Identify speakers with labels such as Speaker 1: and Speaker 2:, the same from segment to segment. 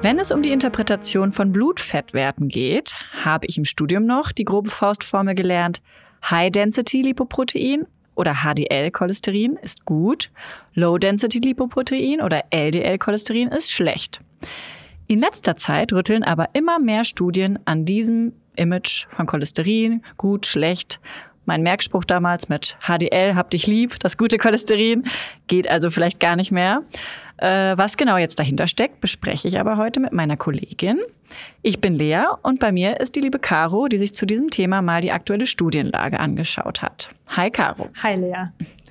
Speaker 1: Wenn es um die Interpretation von Blutfettwerten geht, habe ich im Studium noch die grobe Faustformel gelernt: High-Density-Lipoprotein oder HDL-Cholesterin ist gut, Low-Density-Lipoprotein oder LDL-Cholesterin ist schlecht. In letzter Zeit rütteln aber immer mehr Studien an diesem Image von Cholesterin, gut, schlecht. Mein Merkspruch damals mit HDL, hab dich lieb, das gute Cholesterin, geht also vielleicht gar nicht mehr. Was genau jetzt dahinter steckt, bespreche ich aber heute mit meiner Kollegin. Ich bin Lea und bei mir ist die liebe Caro, die sich zu diesem Thema mal die aktuelle Studienlage angeschaut hat. Hi Caro.
Speaker 2: Hi Lea.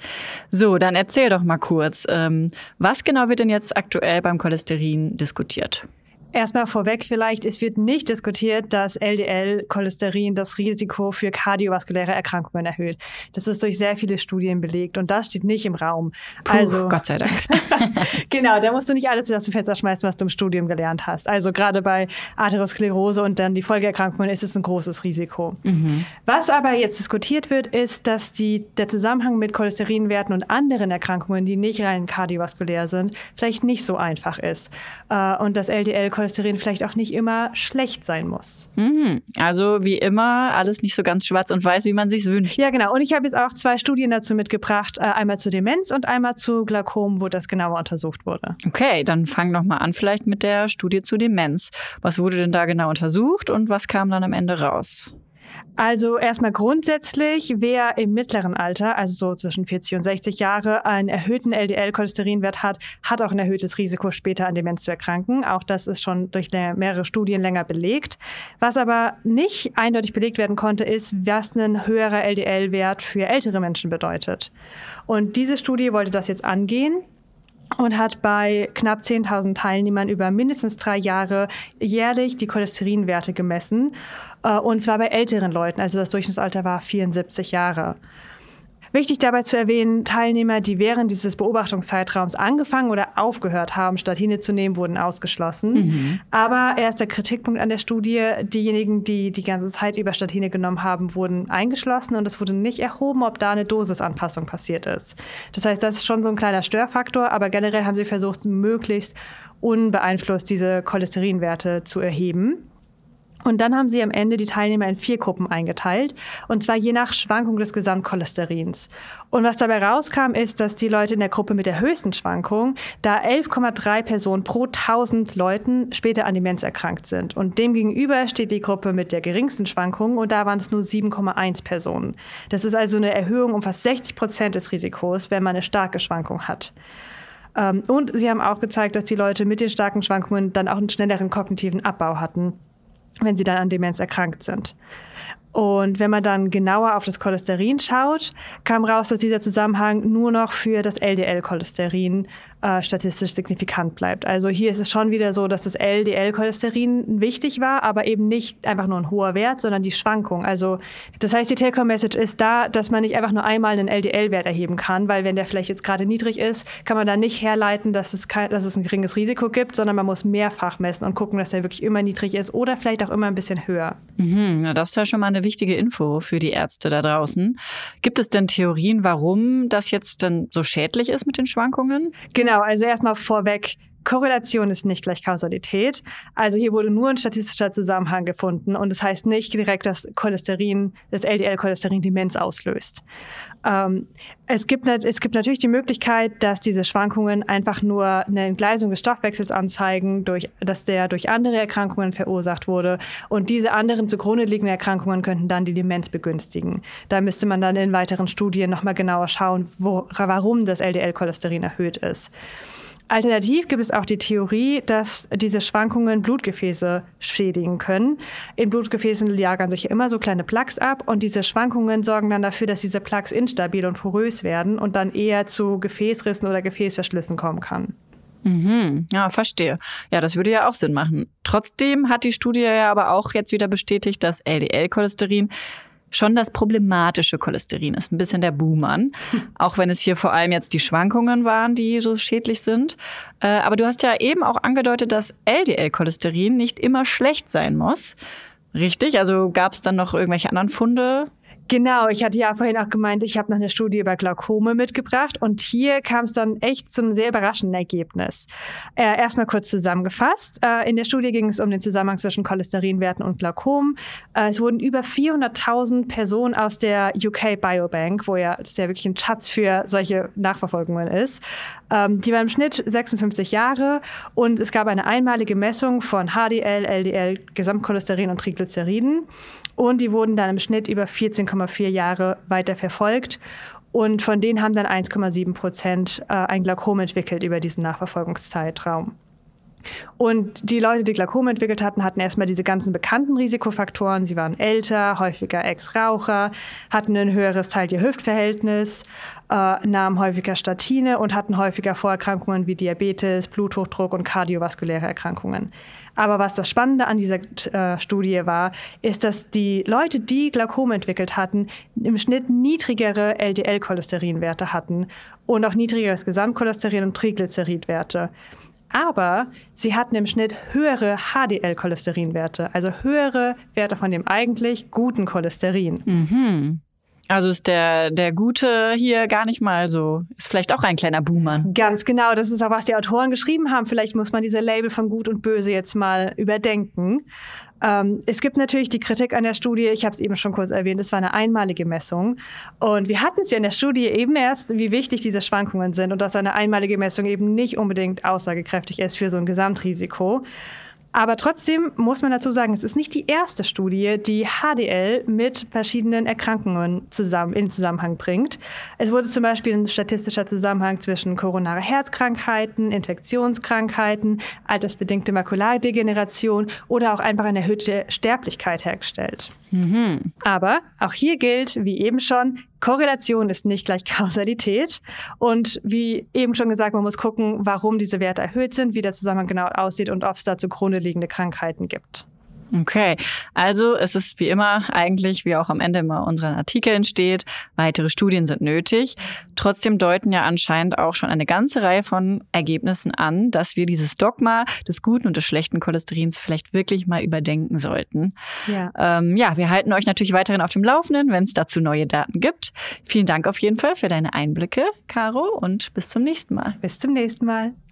Speaker 1: So, dann erzähl doch mal kurz, was genau wird denn jetzt aktuell beim Cholesterin diskutiert?
Speaker 2: Erstmal vorweg vielleicht, es wird nicht diskutiert, dass LDL-Cholesterin das Risiko für kardiovaskuläre Erkrankungen erhöht. Das ist durch sehr viele Studien belegt und das steht nicht im Raum.
Speaker 1: Also, Gott sei Dank.
Speaker 2: Genau, da musst du nicht alles aus dem Fenster schmeißen, was du im Studium gelernt hast. Also gerade bei Arteriosklerose und dann die Folgeerkrankungen ist es ein großes Risiko. Mhm. Was aber jetzt diskutiert wird, ist, dass der Zusammenhang mit Cholesterinwerten und anderen Erkrankungen, die nicht rein kardiovaskulär sind, vielleicht nicht so einfach ist. Und dass LDL-Cholesterin vielleicht auch nicht immer schlecht sein muss.
Speaker 1: Also wie immer, alles nicht so ganz schwarz und weiß, wie man sich's wünscht.
Speaker 2: Ja, genau. Und ich habe jetzt auch 2 Studien dazu mitgebracht. Einmal zu Demenz und einmal zu Glaukom, wo das genauer untersucht wurde.
Speaker 1: Okay, dann fang doch mal an vielleicht mit der Studie zu Demenz. Was wurde denn da genau untersucht und was kam dann am Ende raus?
Speaker 2: Also erstmal grundsätzlich, wer im mittleren Alter, also so zwischen 40 und 60 Jahre, einen erhöhten LDL-Cholesterinwert hat, hat auch ein erhöhtes Risiko, später an Demenz zu erkranken. Auch das ist schon durch mehrere Studien länger belegt. Was aber nicht eindeutig belegt werden konnte, ist, was ein höherer LDL-Wert für ältere Menschen bedeutet. Und diese Studie wollte das jetzt angehen und hat bei knapp 10.000 Teilnehmern über mindestens 3 Jahre jährlich die Cholesterinwerte gemessen. Und zwar bei älteren Leuten, also das Durchschnittsalter war 74 Jahre. Wichtig dabei zu erwähnen, Teilnehmer, die während dieses Beobachtungszeitraums angefangen oder aufgehört haben, Statine zu nehmen, wurden ausgeschlossen. Aber erster Kritikpunkt an der Studie, diejenigen, die die ganze Zeit über Statine genommen haben, wurden eingeschlossen und es wurde nicht erhoben, ob da eine Dosisanpassung passiert ist. Das heißt, das ist schon so ein kleiner Störfaktor, aber generell haben sie versucht, möglichst unbeeinflusst diese Cholesterinwerte zu erheben. Und dann haben sie am Ende die Teilnehmer in 4 Gruppen eingeteilt, und zwar je nach Schwankung des Gesamtcholesterins. Und was dabei rauskam, ist, dass die Leute in der Gruppe mit der höchsten Schwankung, da 11,3 Personen pro 1000 Leuten später an Demenz erkrankt sind. Und demgegenüber steht die Gruppe mit der geringsten Schwankung und da waren es nur 7,1 Personen. Das ist also eine Erhöhung um fast 60% des Risikos, wenn man eine starke Schwankung hat. Und sie haben auch gezeigt, dass die Leute mit den starken Schwankungen dann auch einen schnelleren kognitiven Abbau hatten, wenn sie dann an Demenz erkrankt sind. Und wenn man dann genauer auf das Cholesterin schaut, kam raus, dass dieser Zusammenhang nur noch für das LDL-Cholesterin statistisch signifikant bleibt. Also hier ist es schon wieder so, dass das LDL-Cholesterin wichtig war, aber eben nicht einfach nur ein hoher Wert, sondern die Schwankung. Also das heißt, die Take-Home-Message ist da, dass man nicht einfach nur einmal einen LDL-Wert erheben kann, weil wenn der vielleicht jetzt gerade niedrig ist, kann man da nicht herleiten, dass es ein geringes Risiko gibt, sondern man muss mehrfach messen und gucken, dass der wirklich immer niedrig ist oder vielleicht auch immer ein bisschen höher.
Speaker 1: Ja, das ist ja schon mal eine wichtige Info für die Ärzte da draußen. Gibt es denn Theorien, warum das jetzt denn so schädlich ist mit den Schwankungen?
Speaker 2: Genau, also erstmal vorweg, Korrelation ist nicht gleich Kausalität. Also hier wurde nur ein statistischer Zusammenhang gefunden und das heißt nicht direkt, dass Cholesterin, das LDL-Cholesterin Demenz auslöst. Es gibt natürlich die Möglichkeit, dass diese Schwankungen einfach nur eine Entgleisung des Stoffwechsels anzeigen, dass der durch andere Erkrankungen verursacht wurde. Und diese anderen zugrunde liegenden Erkrankungen könnten dann die Demenz begünstigen. Da müsste man dann in weiteren Studien nochmal genauer schauen, warum das LDL-Cholesterin erhöht ist. Alternativ gibt es auch die Theorie, dass diese Schwankungen Blutgefäße schädigen können. In Blutgefäßen lagern sich ja immer so kleine Plaques ab und diese Schwankungen sorgen dann dafür, dass diese Plaques instabil und porös werden und dann eher zu Gefäßrissen oder Gefäßverschlüssen kommen kann.
Speaker 1: Ja, verstehe. Ja, das würde ja auch Sinn machen. Trotzdem hat die Studie ja aber auch jetzt wieder bestätigt, dass LDL-Cholesterin schon das problematische Cholesterin ist, ein bisschen der Buhmann. Auch wenn es hier vor allem jetzt die Schwankungen waren, die so schädlich sind. Aber du hast ja eben auch angedeutet, dass LDL-Cholesterin nicht immer schlecht sein muss. Richtig? Also gab es dann noch irgendwelche anderen Funde?
Speaker 2: Genau, ich hatte ja vorhin auch gemeint, ich habe noch eine Studie über Glaukome mitgebracht und hier kam es dann echt zu einem sehr überraschenden Ergebnis. Erstmal kurz zusammengefasst. In der Studie ging es um den Zusammenhang zwischen Cholesterinwerten und Glaukom. Es wurden über 400.000 Personen aus der UK Biobank, das ja wirklich ein Schatz für solche Nachverfolgungen ist, die waren im Schnitt 56 Jahre und es gab eine einmalige Messung von HDL, LDL, Gesamtcholesterin und Triglyceriden. Und die wurden dann im Schnitt über 14,4 Jahre weiter verfolgt. Und von denen haben dann 1,7% ein Glaukom entwickelt über diesen Nachverfolgungszeitraum. Und die Leute, die Glaukom entwickelt hatten, hatten erstmal diese ganzen bekannten Risikofaktoren. Sie waren älter, häufiger Ex-Raucher, hatten ein höheres Teil-Hüft-Verhältnis, nahmen häufiger Statine und hatten häufiger Vorerkrankungen wie Diabetes, Bluthochdruck und kardiovaskuläre Erkrankungen. Aber was das Spannende an dieser Studie war, ist, dass die Leute, die Glaukom entwickelt hatten, im Schnitt niedrigere LDL-Cholesterinwerte hatten und auch niedrigeres Gesamtcholesterin und Triglyceridwerte. Aber sie hatten im Schnitt höhere HDL-Cholesterinwerte, also höhere Werte von dem eigentlich guten Cholesterin.
Speaker 1: Mhm. Also ist der Gute hier gar nicht mal so, ist vielleicht auch ein kleiner Buhmann.
Speaker 2: Ganz genau, das ist auch, was die Autoren geschrieben haben. Vielleicht muss man diese Label von Gut und Böse jetzt mal überdenken. Es gibt natürlich die Kritik an der Studie, ich habe es eben schon kurz erwähnt, es war eine einmalige Messung. Und wir hatten es ja in der Studie eben erst, wie wichtig diese Schwankungen sind und dass eine einmalige Messung eben nicht unbedingt aussagekräftig ist für so ein Gesamtrisiko. Aber trotzdem muss man dazu sagen, es ist nicht die erste Studie, die HDL mit verschiedenen Erkrankungen in Zusammenhang bringt. Es wurde zum Beispiel ein statistischer Zusammenhang zwischen koronare Herzkrankheiten, Infektionskrankheiten, altersbedingte Makulardegeneration oder auch einfach eine erhöhte Sterblichkeit hergestellt. Mhm. Aber auch hier gilt, wie eben schon, Korrelation ist nicht gleich Kausalität. Und wie eben schon gesagt, man muss gucken, warum diese Werte erhöht sind, wie der Zusammenhang genau aussieht und ob es da zugrunde liegende Krankheiten gibt.
Speaker 1: Okay, also es ist wie immer eigentlich, wie auch am Ende immer unseren Artikeln steht, weitere Studien sind nötig. Trotzdem deuten ja anscheinend auch schon eine ganze Reihe von Ergebnissen an, dass wir dieses Dogma des guten und des schlechten Cholesterins vielleicht wirklich mal überdenken sollten. Ja, wir halten euch natürlich weiterhin auf dem Laufenden, wenn es dazu neue Daten gibt. Vielen Dank auf jeden Fall für deine Einblicke, Caro, und bis zum nächsten Mal.
Speaker 2: Bis zum nächsten Mal.